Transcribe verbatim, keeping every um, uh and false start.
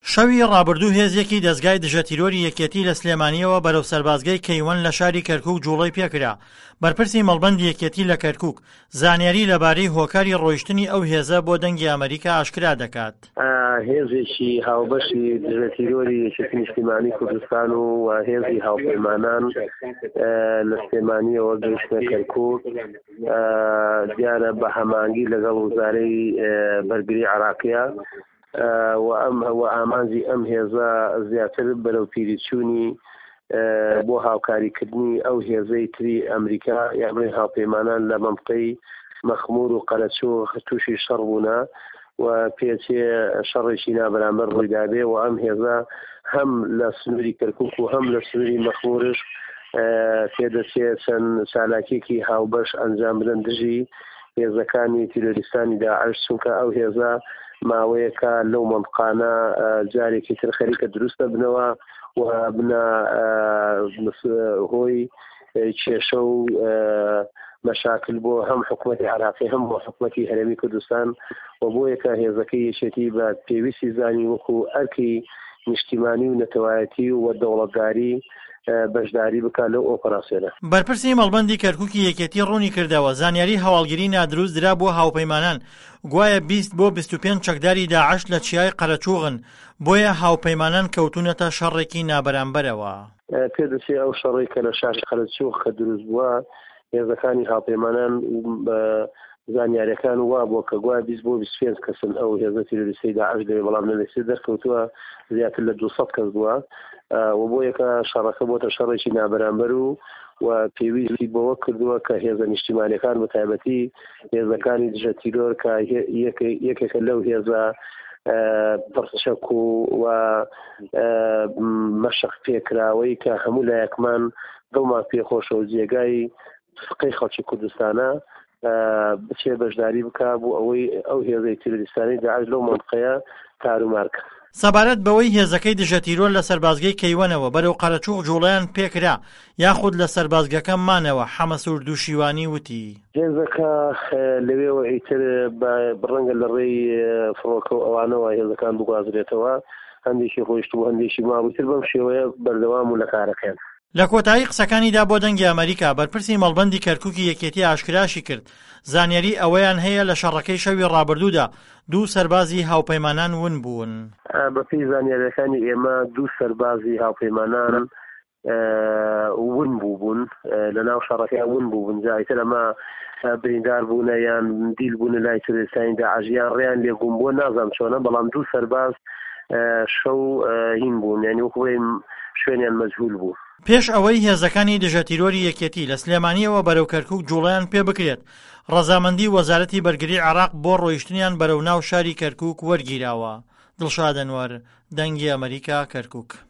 شەوی ڕابردوو هێزێکی دەستگای دژەتیرۆری یەکێتی لە سلێمانیەوە بەرەو سەربازگەی کەیوەن لە شاری کەرکووک جوڵەی پێکرا. بەرپرسی مەڵبەندی یەکێتی لە کەرکووک زانیاری لەبارەی هۆکاری ڕۆیشتنی ئەو هێزە بۆ دەنگی ئەمریکا ئاشکرا دەکات. هێزێکی هاوبەشی دژەتیرۆری یەکێتی نیشتیمانی کوردستان و هێزی هاوپەیمانان لە سلێمانیەوە گەیشتنە کەرکووک دیارە بە هەمانگی لەگەڵ وزارەی بەرگری عێراقیە و ئەم هەوە ئامانجی ئەم هێزە زیاتر بەرەو پیریچوونی بۆ هاوکاریکردنی ئەو هێزەی تری ئەمریکا یاڕێی هاوپەیمانان لە مەنطقەی مەخمور و قەرەچۆ تووشی شەڕ بوونە و پێچێ شەڕێکی نابەرامبەر ڕوویدابێ و ئەم هێزە هەم لە سنووری کەرکووک و هەم لە سنووری مەخمورش پێدەچێت چەند چالاکیێکی هاوبەش ئەنجام بدەن دژی هێزەکانی تیرۆریستانی داعش، چونکە ئەو هێزە ماوەیەکە لەو مەنطقانە جارێکی تر خەریکە دروستە بنەوە و بنە هۆی کێشە و مەشاکل بۆ هەم حکوومەتی عێراقی هەم بۆ حکوومەتی هەرێمی کوردستان و بۆ یەکە هێزەکەی یەکێتی بە پێویستی زانی وەکو ئەرکی نیشتیمانی و نەتەوایەتی و دەوڵەتداری بەشداری بکات لەو ئۆپەراسیۆنە. بەرپرسی مەڵبەندی کەرکووکی یەکێتی ڕوونی کردەوە زانیاری هەواڵگیری نادروست درا بۆ هاوپەیمانان گوایە بیست بۆ بیست و پێنج چەکداری داعش لە چیای قەرەچووغن، بۆیە هاوپەیمانان کەوتونەتە شەڕێکی نابەرامبەرەوە. پێدەچێت ئەو شەڕی کە لە شاری قەرەچووغ کە دروست بووە هێزەکانی هاوپەیمانان زانیاریەکان وا بۆ کە گوایە بیست بۆ بیست و پێنج کەسن ئەو هێزە تیرۆریستەی داعش دەوێت، بەڵام لە لەسێ دەرکەوتووە زیاتر لە دووسەد کەس بووە و بۆ یەکە شەڕەکە بۆتە شەڕێکی نابەرامبەر و و پێویستی بەوە کردووە کە هێزە نیشتیمانیەکان بە تایبەتی هێزەکانی دژەتیرۆر کە یەکێکە لەو هێزە پڕچەک و مەشق پێکراوەی کە هەموو لایەکمان دڵمان پێخۆشە و جێگای فقەی خەڵکی کوردستانە بچێ بەشداری بکات بۆ ئەوەی ئەو هێزەی تیرۆریستانی داعش لەو مەنطقەیە کارومارکە. سەبارەت بەوەی هێزەکەی دژەتیرۆر لە سەربازگەی کەیوەنەوە بەرەو قەرەچووغ جوڵەیان پێکرا یاخود لە سەربازگەکە مانەوە، حەمەسوور دووشیوانی وتی هێزەکە لەوێەوە ئیتر بڕەنگە لە ڕێی فڕۆکە و ئەوانەوە هێزەکان بگوازرێتەوە، هەندێکی ڕۆیشت و هەندێکی ماوەتر بەم شێوەیە بەردەوام و لە کارەکەن. لە کۆتایی قسەکانیدا بۆ دەنگی ئەمریکا بەرپرسی مەڵبەندی کەرکووکی یەکێتی ئاشکراشی کرد زانیاری ئەوەیان هەیە لە شەڕەکەی شەوی ڕابردوودا دوو سەربازی هاوپەیمانان ون بوون. بەپێی زانیاریەکانی ئێمە دوو سەربازی هاوپەیمانان ون بوو بوون لە ناو شەڕەکەی ون بوو بوون، جایتر ئەمە بریندار بوونە یان دیل بوون لای تیرۆریستانی داعش یان ڕێیان لێبوون بۆ نازانم چۆنە، بەڵام دوو سەرباز شەو هین بوون، یعنی وەکوی شوێنیان مەجهول بوو. پێش ئەوەی هێزەکانی دژەتیرۆری یەکێتی لە سلێمانیەوە بەرەو کەرکووک جوڵەیان پێ بکرێت، ڕەزامەندی وەزارەتی بەرگری عێراق بۆ ڕۆیشتنیان بەرەو ناو شاری کەرکووک وەرگیراوە. دڵشاد ئەنوەر، دەنگی ئەمریکا، کەرکووک.